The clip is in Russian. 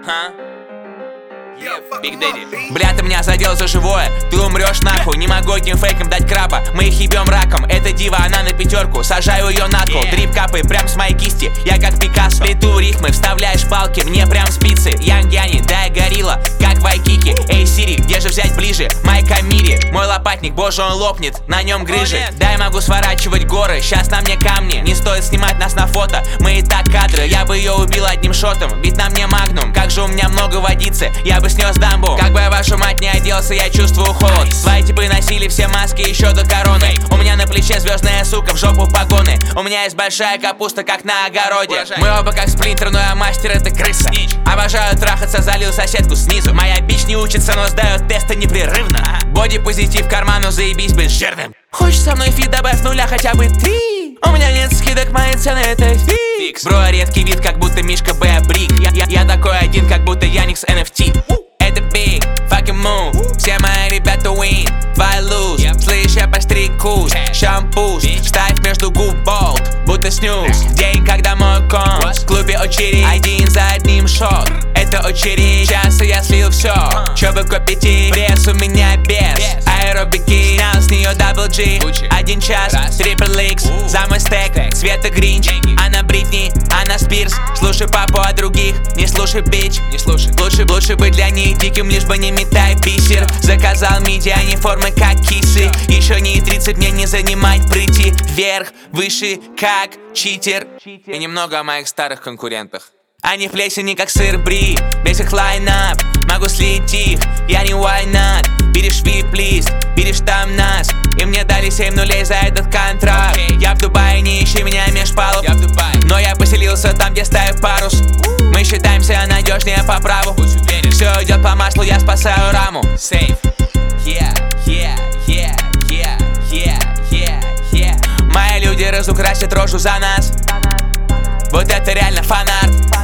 Big Daddy. Бля, ты меня задел за живое, ты умрешь нахуй. Не могу этим фейкам дать краба, мы их ебем раком. Эта дива, она на пятерку, сажаю ее на кол. Дрип капает прям с моей кисти, я как Пикассо. Плету рифмы, вставляешь палки, мне прям спицы. Янг Яни, дай горилла, как Вайкики. Эй, Сири, где же взять ближе? Майка Мири, мой лопатник, боже он лопнет, на нем грыжи. Дай могу сворачивать горы, щас на мне камни. Не стоит снимать нас на фото, мы и так кадры. Я бы ее убил одним шотом, ведь на мне магнум. Как же у меня много водицы, я бы снес дамбу. Как бы я вашу мать не оделся, я чувствую холод. Свои типы носили все маски еще до короны. У меня на плече звездная сука, в жопу погоны. У меня есть большая капуста, как на огороде. Мы оба как сплинтер, но я мастер, это крыса. Обожаю трахаться, залил соседку снизу. Моя бич не учится, но сдает тесты непрерывно. Боди-позитив карману, заебись быть жирным. Хочешь со мной фит, добавь нуля хотя бы 3. У меня нет скидок, мои цены это фикс. Бро, редкий вид, как будто Мишка Б. Брик. Я такой один, как будто Яникс NFT. Это big, fucking move. Все мои ребята win, твои lose. Слышь, я постригусь, шампусь. Ставь между губ болт, будто снюс. День, когда мой ком в клубе очередь, один за одним шот. Это очередь, сейчас я слил все. Чтобы купить пресс, у меня без аэробики, снял с нее дабл G. 1 час, трипл икс, за мой стек. Света Гринч, она Бритни, она Спирс. Слушай папу о других, не слушай бич. Лучше быть для них диким, лишь бы не метай бисер. Заказал миди, а не формы как кисы. Еще не 30, мне не занимать прийти вверх, выше, как читер. И немного о моих старых конкурентах. Они в плесени как сыр бри, весь их лайнап. Могу слить их, я не why not. Берешь вип-лист, берешь там нас. И мне дали 7 нулей за этот контракт. Я в Дубае, не ищи меня меж палуб. Но я поселился там, где ставят парус. Мы считаемся надежнее по праву. Все идет по маслу, я спасаю раму. Сейф. Мои люди разукрасят рожу за нас. Вот это реально фанарт.